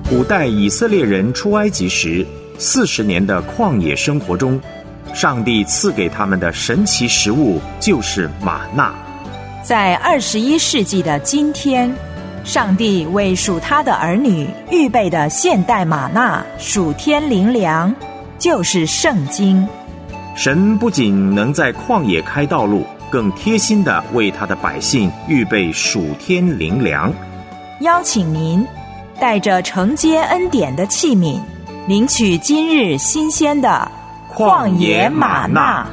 古代以色列人出埃及时40年的旷野生活中，上帝赐给他们的神奇食物就是玛纳。 在21世纪的今天，上帝为属他的儿女预备的现代玛纳属天灵粮，就是圣经。 神不仅能在旷野开道路，更贴心地为他的百姓预备属天灵粮。 邀请您带着承接恩典的器皿，领取今日新鲜的旷野玛纳。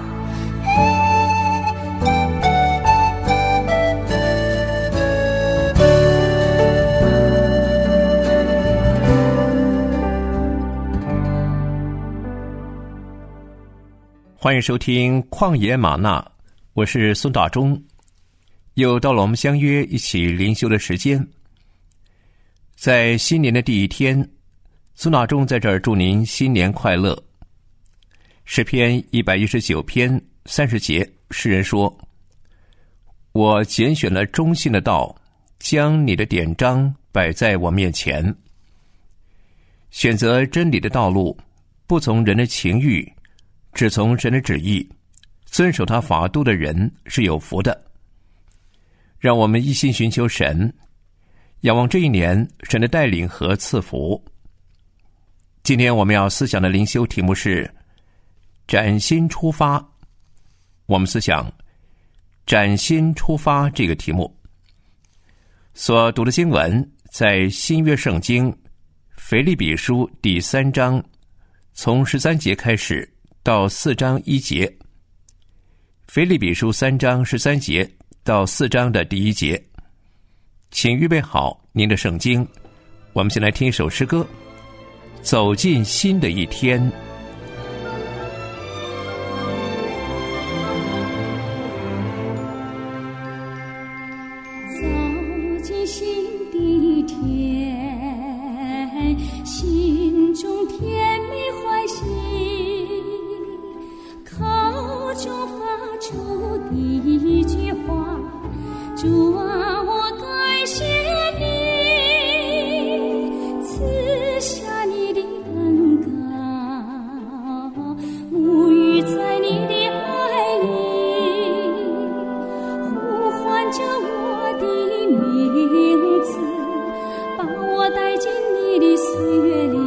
欢迎收听旷野玛纳，我是孙大中。又到了我们相约一起灵修的时间。在新年的第一天，孙大中在这儿祝您新年快乐。诗篇119篇30节，诗人说：我拣选了忠信的道，将你的典章摆在我面前。选择真理的道路，不从人的情欲，只从神的旨意，遵守他法度的人是有福的。让我们一心寻求神，仰望这一年神的带领和赐福。今天我们要思想的灵修题目是崭新出发。我们思想崭新出发这个题目。所读的经文在新约圣经腓立比书第3章，从13节开始到4章1节。腓立比书3章13节到4章的第1节。请预备好您的圣经，我们先来听一首诗歌，走进新的一天。 走进新的一天，心中甜蜜欢喜，口中发出的一句话，主啊，我感谢你，赐下你的恩膏，沐浴在你的爱里，呼唤着我的名字，把我带进你的岁月里，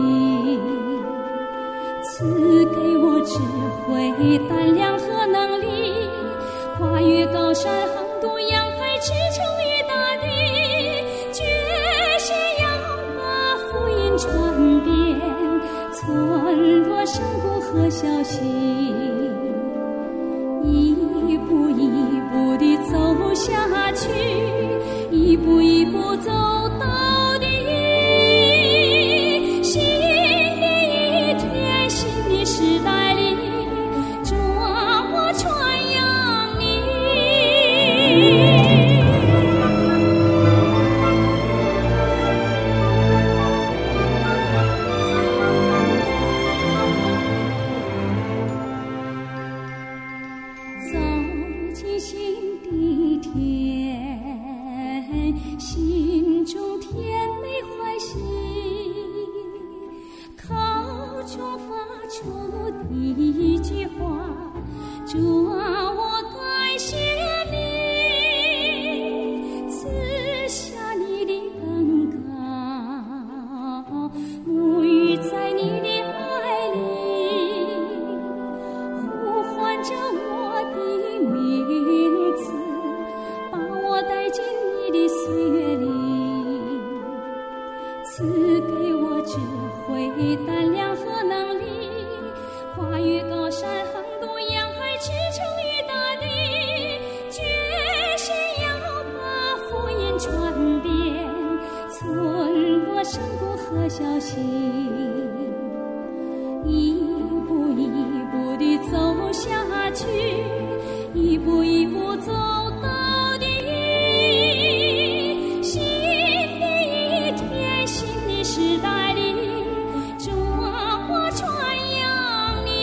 赐给我智慧、胆量和能力，跨越高山航渡洋海，驰骋于大地，决心要把福音传遍村落山谷和小溪，一步一步地走下去，一步一步走到底。新的一天，新的时代里，主啊，我传扬你。走进新的一天，心中甜美欢喜，口中发出的一句话，主啊，我感谢你，赐下你的恩膏，沐浴在你的爱里，呼唤着我的名字，把我带进你的岁月里，赐给我智慧、胆量和能力，跨越高山航渡洋海，驰骋于大地，决心要把福音传遍村落山谷和小溪，一步一步地走下去，一步一步走到底。新的一天，新的时代里，主啊，我传扬你。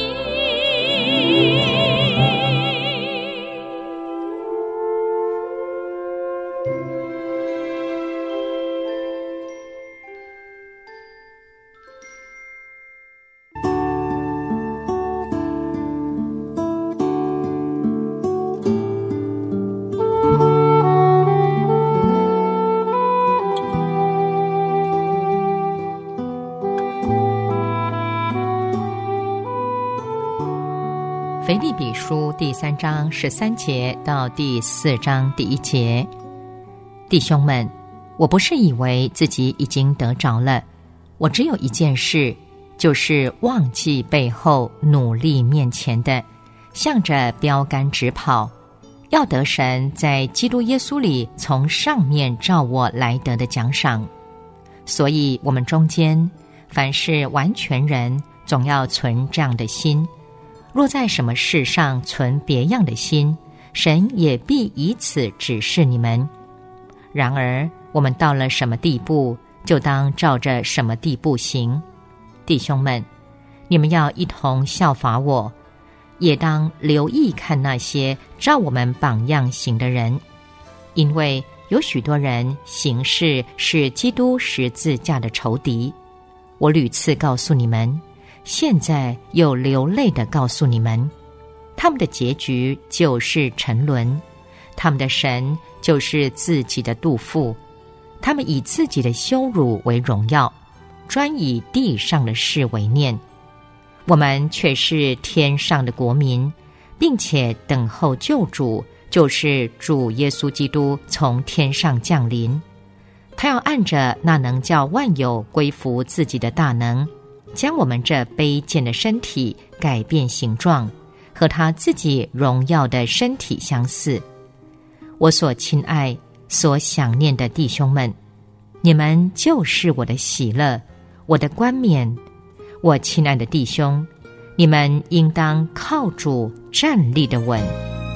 腓立比书第3章13节到第4章第1节。弟兄们，我不是以为自己已经得着了，我只有一件事，就是忘记背后，努力面前的，向着标杆直跑，要得神在基督耶稣里从上面照我来得的奖赏。所以我们中间凡是完全人，总要存这样的心。若在什么事上存别样的心，神也必以此指示你们。然而我们到了什么地步，就当照着什么地步行。弟兄们，你们要一同效法我，也当留意看那些照我们榜样行的人，因为有许多人行事是基督十字架的仇敌。我屡次告诉你们，现在又流泪地告诉你们，他们的结局就是沉沦，他们的神就是自己的肚腹，他们以自己的羞辱为荣耀，专以地上的事为念。我们却是天上的国民，并且等候救主，就是主耶稣基督从天上降临。他要按着那能叫万有归服自己的大能，将我们这卑贱的身体改变形状，和他自己荣耀的身体相似。我所亲爱、所想念的弟兄们，你们就是我的喜乐，我的冠冕。我亲爱的弟兄，你们应当靠主站立得稳。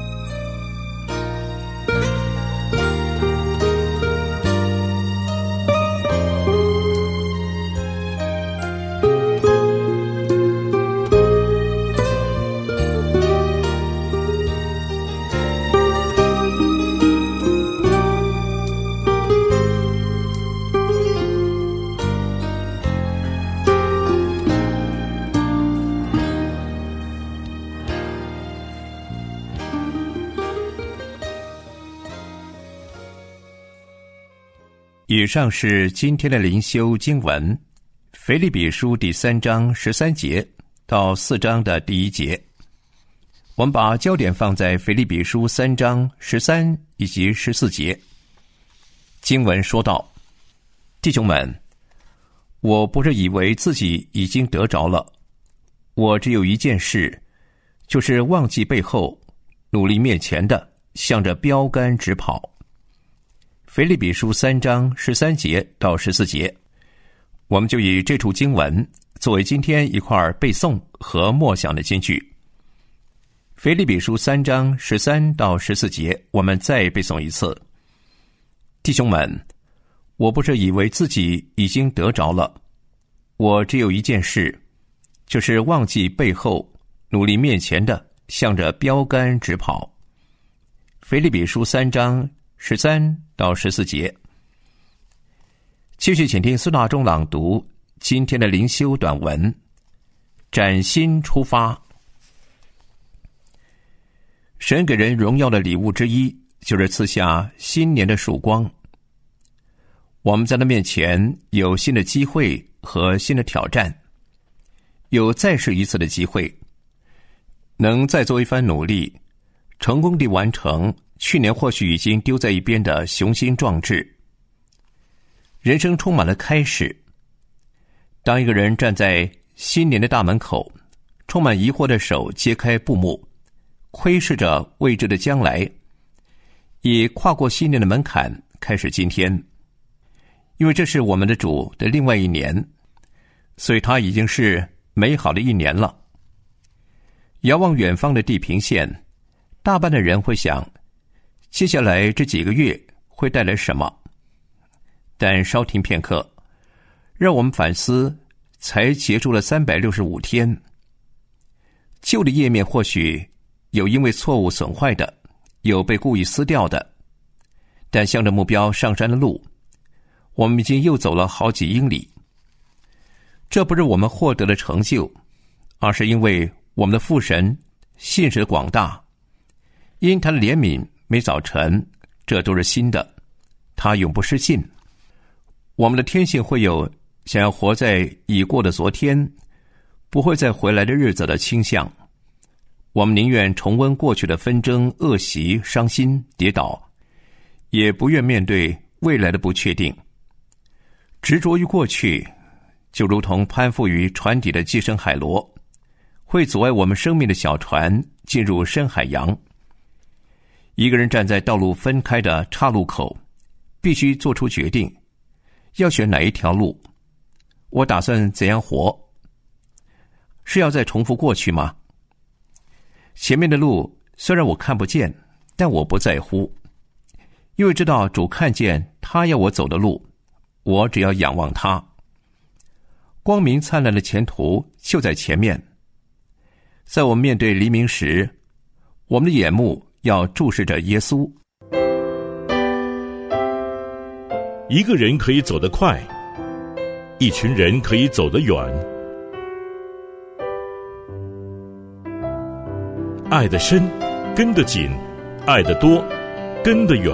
以上是今天的灵修经文，腓立比书第3章13节到4章的第1节。我们把焦点放在腓立比书3章13以及14节。经文说道：弟兄们，我不是以为自己已经得着了，我只有一件事，就是忘记背后，努力面前的，向着标杆直跑。腓立比书3章13节到14节，我们就以这处经文作为今天一块背诵和默想的金句。腓立比书3章13到14节，我们再背诵一次。弟兄们，我不是以为自己已经得着了，我只有一件事，就是忘记背后，努力面前的，向着标杆直跑。腓立比书3章13到14节。继续请听苏大中朗读今天的灵修短文，崭新出发。神给人荣耀的礼物之一，就是赐下新年的曙光。我们在他面前有新的机会和新的挑战，有再试一次的机会，能再做一番努力，成功地完成去年或许已经丢在一边的雄心壮志。人生充满了开始。当一个人站在新年的大门口，充满疑惑的手揭开布幕，窥视着未知的将来，也跨过新年的门槛，开始今天。因为这是我们的主的另外一年，所以它已经是美好的一年了。遥望远方的地平线，大半的人会想，接下来这几个月会带来什么？但稍停片刻，让我们反思，才结束了365天。旧的页面或许有因为错误损坏的，有被故意撕掉的，但向着目标上山的路，我们已经又走了好几英里。这不是我们获得的成就，而是因为我们的父神信实广大，因他的怜悯每早晨，这都是新的，他永不失信。我们的天性会有想要活在已过的昨天，不会再回来的日子的倾向。 我们宁愿重温过去的纷争、恶习、伤心、跌倒，也不愿面对未来的不确定。执着于过去，就如同攀附于船底的寄生海螺，会阻碍我们生命的小船进入深海洋。一个人站在道路分开的岔路口，必须做出决定，要选哪一条路。我打算怎样活？是要再重复过去吗？前面的路虽然我看不见，但我不在乎，因为知道主看见他要我走的路，我只要仰望他。光明灿烂的前途就在前面。在我们面对黎明时，我们的眼目要注视着耶稣。 一个人可以走得快，一群人可以走得远。爱得深，跟得紧；爱得多，跟得远。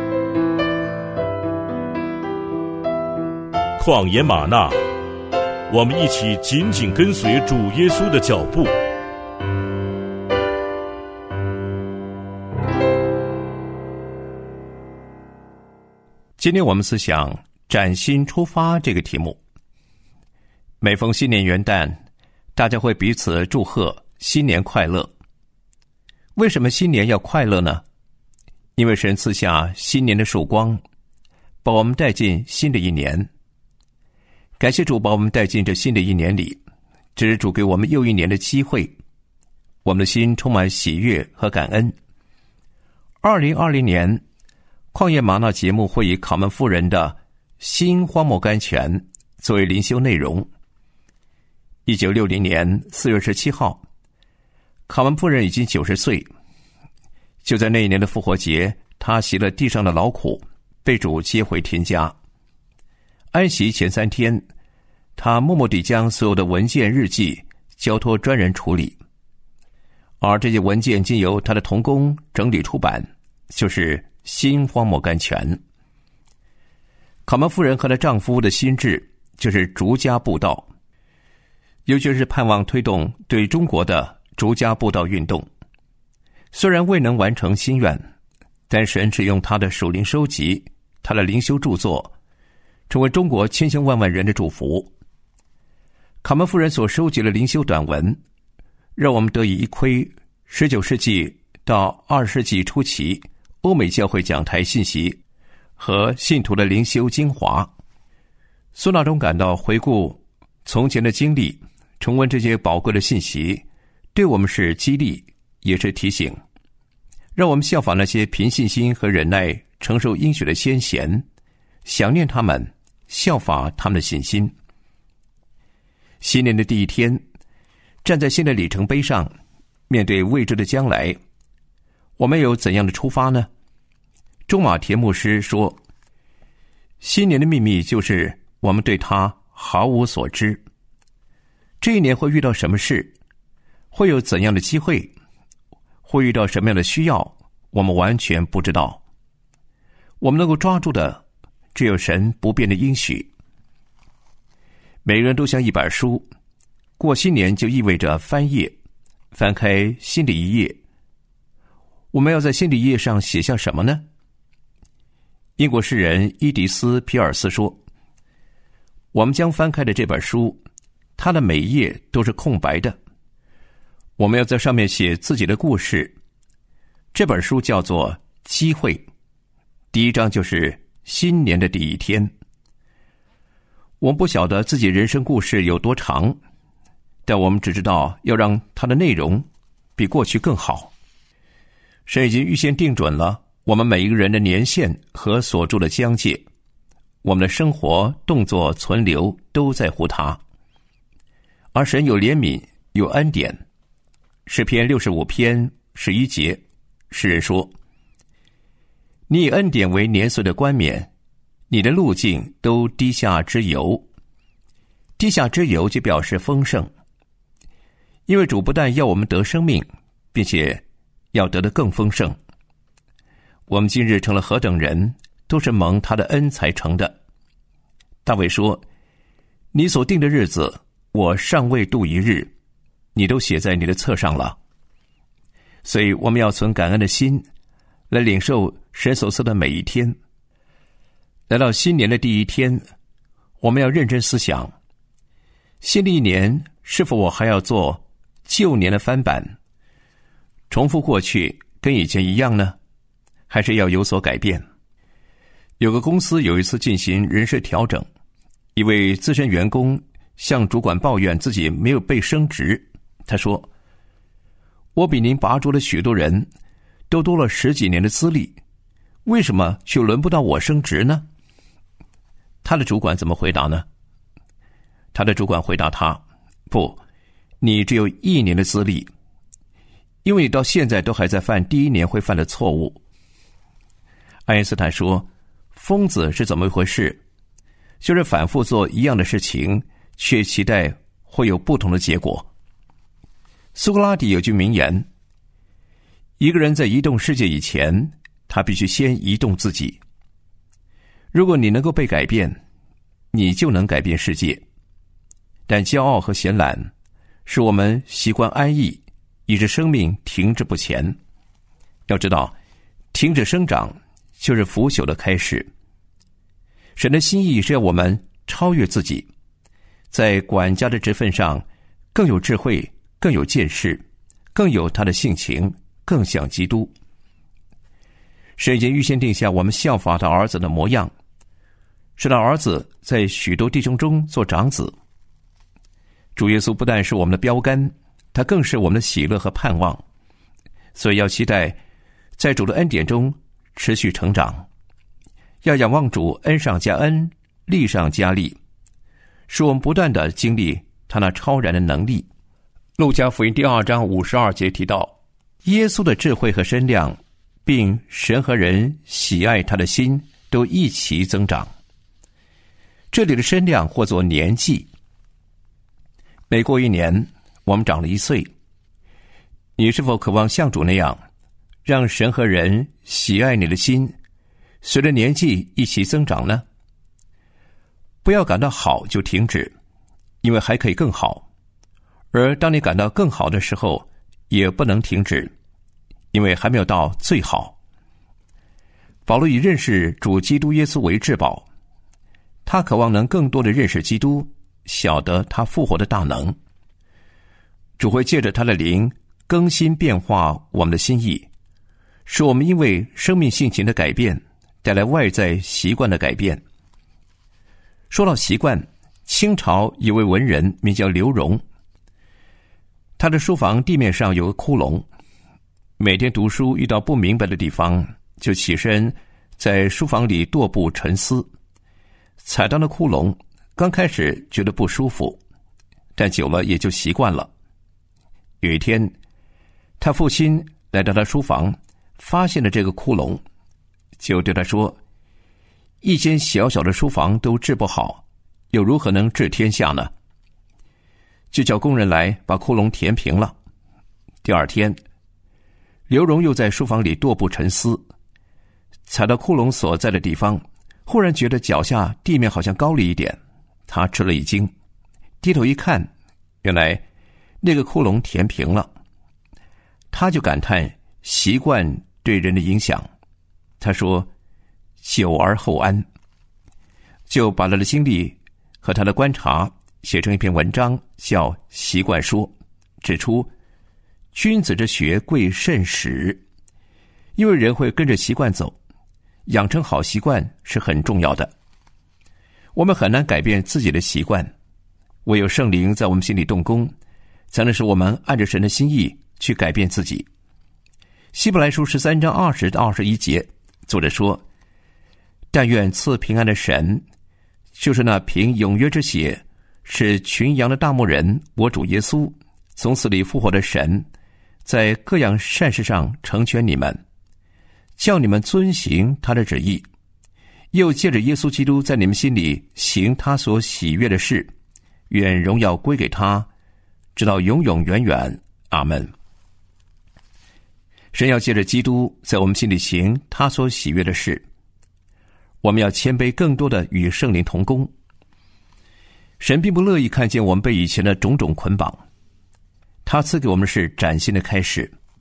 旷野吗哪，我们一起紧紧跟随主耶稣的脚步。 今天我们思想崭新出发这个题目。每逢新年元旦，大家会彼此祝贺新年快乐。为什么新年要快乐呢？因为神赐下新年的曙光，把我们带进新的一年。感谢主把我们带进这新的一年里，这是主给我们又一年的机会，我们的心充满喜悦和感恩。2020年旷野吗哪节目会以考门夫人的新荒漠甘泉作为灵修内容。1960年4月17号，考门夫人已经90岁。就在那一年的复活节，她习了地上的劳苦，被主接回天家。安息前3天，她默默地将所有的文件日记交托专人处理，而这些文件经由她的同工整理出版，就是新荒漠甘泉。考门夫人和她丈夫的心志就是逐家布道，尤其是盼望推动对中国的逐家布道运动。虽然未能完成心愿，但神使用他的属灵收集，他的灵修著作，成为中国千千万万人的祝福。考门夫人所收集的灵修短文，让我们得以一窥19世纪到20世纪初期欧美教会讲台信息和信徒的灵修精华。孙大中感到回顾从前的经历，重温这些宝贵的信息，对我们是激励，也是提醒，让我们效仿那些凭信心和忍耐承受应许的先贤，想念他们，效法他们的信心。新年的第一天，站在新的里程碑上，面对未知的将来，我们有怎样的出发呢？中马田牧师说，新年的秘密就是我们对他毫无所知。这一年会遇到什么事，会有怎样的机会，会遇到什么样的需要，我们完全不知道。我们能够抓住的只有神不变的应许。每个人都像一本书，过新年就意味着翻页，翻开新的一页。我们要在新的一页上写下什么呢？英国诗人伊迪丝·皮尔斯说，我们将翻开的这本书，它的每一页都是空白的，我们要在上面写自己的故事。这本书叫做机会，第一章就是新年的第一天。我们不晓得自己人生故事有多长，但我们只知道要让它的内容比过去更好。神已经预先定准了我们每一个人的年限和所住的疆界，我们的生活、动作、存留都在乎他。而神有怜悯，有恩典。诗篇65篇11节，诗人说，你以恩典为年岁的冠冕，你的路径都滴下之油。滴下之油就表示丰盛，因为主不但要我们得生命，并且要得的更丰盛。我们今日成了何等人，都是蒙他的恩才成的。大卫说，你所定的日子，我尚未度一日，你都写在你的册上了。 所以我们要存感恩的心来领受神所赐的每一天。来到新年的第一天，我们要认真思想，新的一年是否我还要做旧年的翻版，重复过去跟以前一样呢？还是要有所改变？有个公司有一次进行人事调整，一位资深员工向主管抱怨自己没有被升职。他说，我比您拔擢了许多人，都多了10几年的资历，为什么却轮不到我升职呢？他的主管怎么回答呢？他的主管回答他，不，你只有1年的资历，因为你到现在都还在犯第1年会犯的错误。爱因斯坦说，疯子是怎么一回事？就是反复做一样的事情，却期待会有不同的结果。苏格拉底有句名言，一个人在移动世界以前，他必须先移动自己。如果你能够被改变，你就能改变世界。但骄傲和闲懒使我们习惯安逸，以致生命停滞不前。要知道，停止生长就是腐朽的开始。神的心意是要我们超越自己，在管家的职分上更有智慧，更有见识，更有他的性情，更像基督。神已经预先定下我们效法他儿子的模样，使他儿子在许多弟兄中做长子。主耶稣不但是我们的标杆，他更是我们的喜乐和盼望，所以要期待在主的恩典中持续成长，要仰望主恩上加恩，力上加力，使我们不断地经历他那超然的能力。路加福音第2章52节提到，耶稣的智慧和身量，并神和人喜爱他的心都一起增长。这里的身量或作年纪，每过1年我们长了1岁。你是否渴望像主那样，让神和人喜爱你的心随着年纪一起增长呢？不要感到好就停止，因为还可以更好。而当你感到更好的时候，也不能停止，因为还没有到最好。保罗以认识主基督耶稣为至宝，他渴望能更多的认识基督，晓得他复活的大能。主会借着他的灵更新变化我们的心意，使我们因为生命性情的改变带来外在习惯的改变。说到习惯，清朝有位文人名叫刘荣，他的书房地面上有个窟窿，每天读书遇到不明白的地方，就起身在书房里踱步沉思。踩到那窟窿，刚开始觉得不舒服，但久了也就习惯了。有一天，他父亲来到他书房，发现了这个窟窿，就对他说，一间小小的书房都治不好，又如何能治天下呢？就叫工人来把窟窿填平了。第2天，刘荣又在书房里踱步沉思，踩到窟窿所在的地方，忽然觉得脚下地面好像高了一点，他吃了一惊，低头一看，原来那个窟窿填平了。他就感叹习惯对人的影响，他说久而后安，就把他的经历和他的观察写成一篇文章，叫《习惯说》，指出君子之学贵慎始，因为人会跟着习惯走，养成好习惯是很重要的。我们很难改变自己的习惯，唯有圣灵在我们心里动工，才能使我们按着神的心意去改变自己。希伯来书13章20到21节，作者说，但愿赐平安的神，就是那凭永约之血使群羊的大牧人我主耶稣从死里复活的神，在各样善事上成全你们，叫你们遵行他的旨意，又借着耶稣基督在你们心里行他所喜悦的事，愿荣耀归给他，直到永永远远。阿们。神要借着基督在我们心里行他所喜悦的事，我们要谦卑更多的与圣灵同工。神并不乐意看见我们被以前的种种捆绑，他赐给我们是崭新的开始，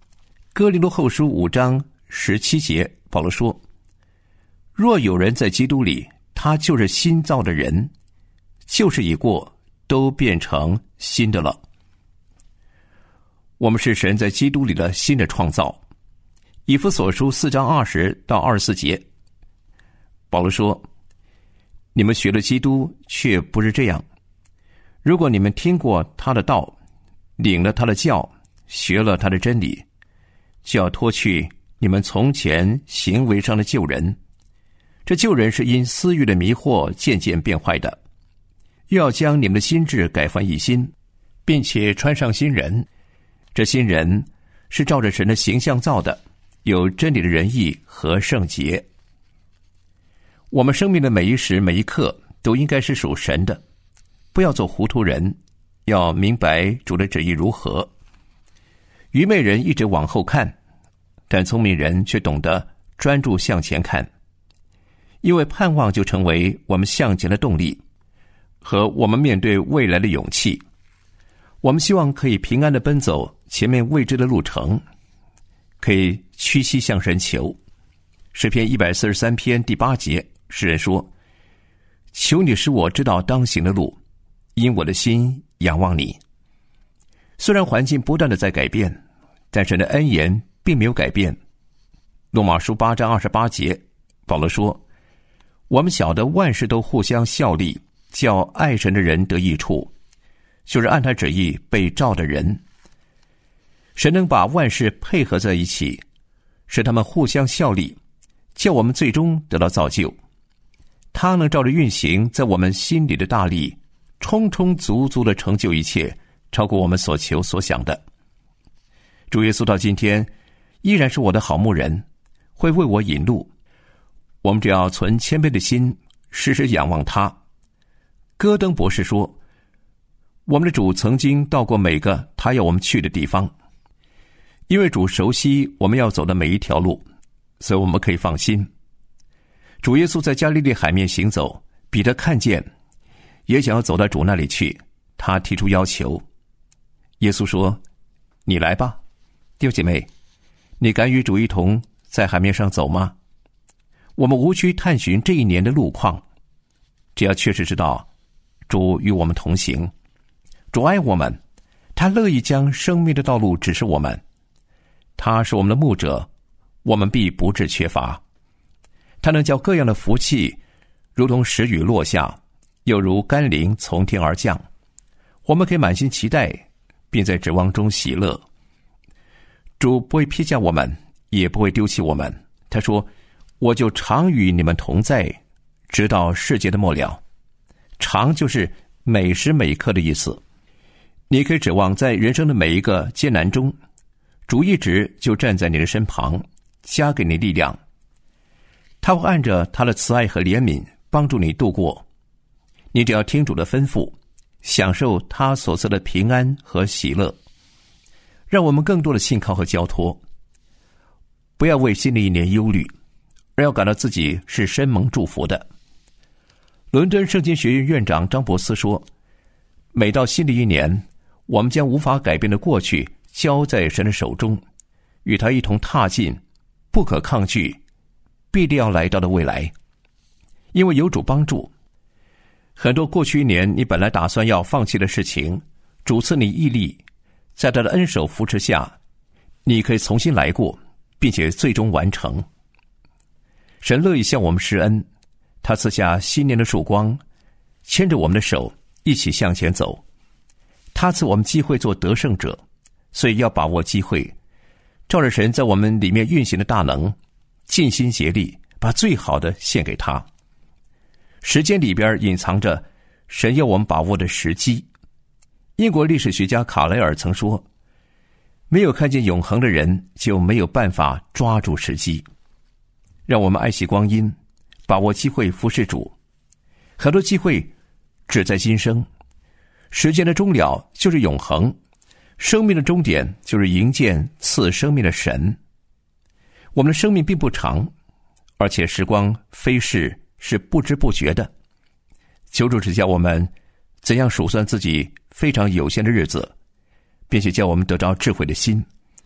哥林多后书5章17节，保罗说：若有人在基督里，他就是新造的人，旧事已过，都变成新的了。我们是神在基督里的新的创造。以弗所书4章20到24节，保罗说：你们学了基督，却不是这样。如果你们听过他的道，领了他的教，学了他的真理，就要脱去你们从前行为上的旧人。这旧人是因私欲的迷惑渐渐变坏的，又要将你们的心志改换一新，并且穿上新人。这新人是照着神的形象造的，有真理的仁义和圣洁。我们生命的每一时每一刻都应该是属神的，不要做糊涂人，要明白主的旨意如何。愚昧人一直往后看，但聪明人却懂得专注向前看，因为盼望就成为我们向前的动力和我们面对未来的勇气。我们希望可以平安地奔走前面未知的路程，可以屈膝向神求。诗篇143篇第8节，诗人说：求你使我知道当行的路，因我的心仰望你。虽然环境不断地在改变，但神的恩言并没有改变。罗马书8章28节，保罗说：我们晓得万事都互相效力，叫爱神的人得益处，就是按他旨意被召的人。神能把万事配合在一起，使他们互相效力，叫我们最终得到造就。他能照着运行在我们心里的大力，充充足足地成就一切，超过我们所求所想的。主耶稣到今天依然是我的好牧人，会为我引路。我们只要存谦卑的心，时时仰望他。戈登博士说，我们的主曾经到过每个他要我们去的地方，因为主熟悉我们要走的每一条路，所以我们可以放心。主耶稣在加利利海面行走，彼得看见，也想要走到主那里去，他提出要求。耶稣说：你来吧。弟兄姐妹，你敢与主一同在海面上走吗？我们无需探寻这一年的路况，只要确实知道主与我们同行。主爱我们，他乐意将生命的道路指示我们。他是我们的牧者，我们必不致缺乏。他能叫各样的福气如同时雨落下，又如甘霖从天而降。我们可以满心期待，并在指望中喜乐。主不会撇下我们，也不会丢弃我们。他说：我就常与你们同在，直到世界的末了。常就是每时每刻的意思。你可以指望在人生的每一个艰难中，主一直就站在你的身旁，加给你力量。他会按着他的慈爱和怜悯帮助你度过。你只要听主的吩咐，享受他所赐的平安和喜乐。让我们更多的信靠和交托，不要为新的一年忧虑，而要感到自己是深蒙祝福的。伦敦圣经学院院长张伯斯说，每到新的一年，我们将无法改变的过去交在神的手中，与他一同踏进不可抗拒必定要来到的未来。因为有主帮助，很多过去一年你本来打算要放弃的事情，主赐你毅力，在他的恩手扶持下，你可以重新来过，并且最终完成。神乐意向我们施恩，他赐下新年的曙光，牵着我们的手一起向前走。他赐我们机会做得胜者，所以要把握机会，照着神在我们里面运行的大能，尽心竭力把最好的献给他。时间里边隐藏着神要我们把握的时机。英国历史学家卡莱尔曾说，没有看见永恒的人，就没有办法抓住时机。让我们爱惜光阴，把握机会服侍主。很多机会只在今生，时间的终了就是永恒，生命的终点就是迎见赐生命的神。我们的生命并不长，而且时光飞逝是不知不觉的。求主指教我们怎样数算自己非常有限的日子，并且叫我们得着智慧的心，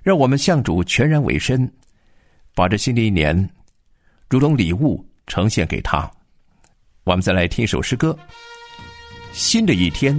让我们向主全然委身，把这新的一年如同礼物呈现给他。我们再来听一首诗歌，新的一天。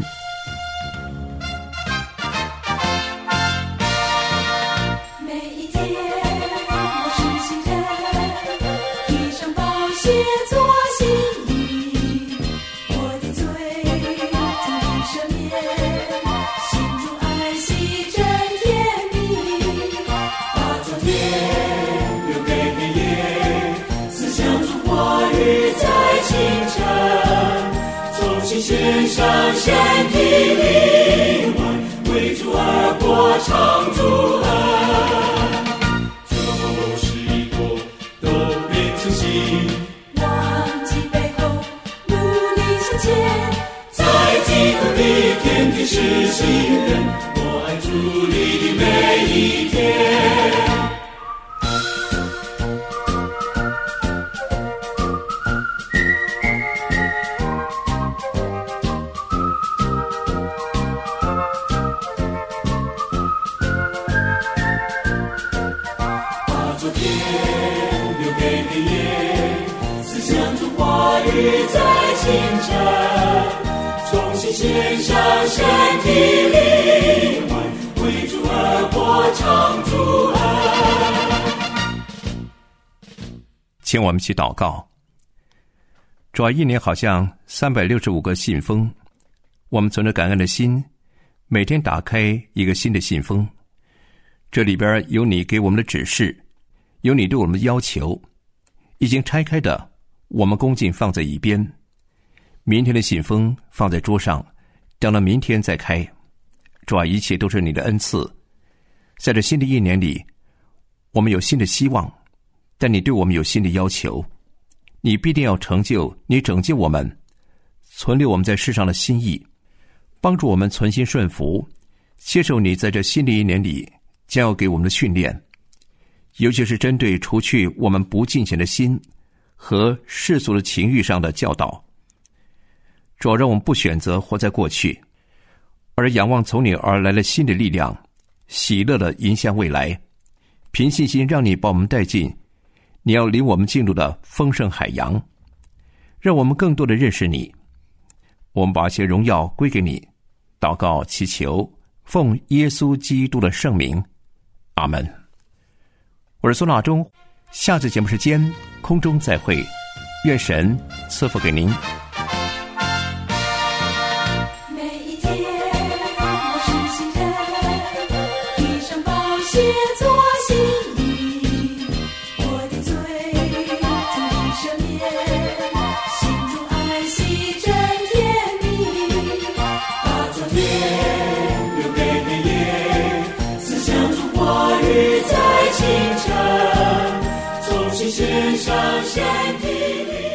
献上身体灵魂，为主而活，唱主恩。旧事已过，都变成新。 忘记背后，努力向前。 在基督里，天天是新人。我爱主你的每一天。在清晨，重新献上身体灵魂，为主而活，唱主恩。 请我们去祷告。主啊，一年好像365个信封，我们存着感恩的心，每天打开一个新的信封，这里边有你给我们的指示，有你对我们的要求，已经拆开的我们恭敬放在一边，明天的信封放在桌上，等到明天再开。主啊，一切都是你的恩赐。在这新的一年里，我们有新的希望，但你对我们有新的要求。你必定要成就你拯救我们，存留我们在世上的心意，帮助我们存心顺服，接受你在这新的一年里将要给我们的训练，尤其是针对除去我们不敬虔的心和世俗的情欲上的教导。主要让我们不选择活在过去，而仰望从你而来的新的力量，喜乐地迎向未来，凭信心让你把我们带进你要领我们进入的丰盛海洋，让我们更多的认识你。我们把一些荣耀归给你，祷告祈求，奉耶稣基督的圣名，阿们。我是孙老忠，下次节目时间空中再会，愿神赐福给您。 每一天我是新人，披上宝血做新衣，我的罪终于赦免，心中爱惜真甜蜜， 把昨天留给黑夜，思想中话语在清晨，重新献上身体里。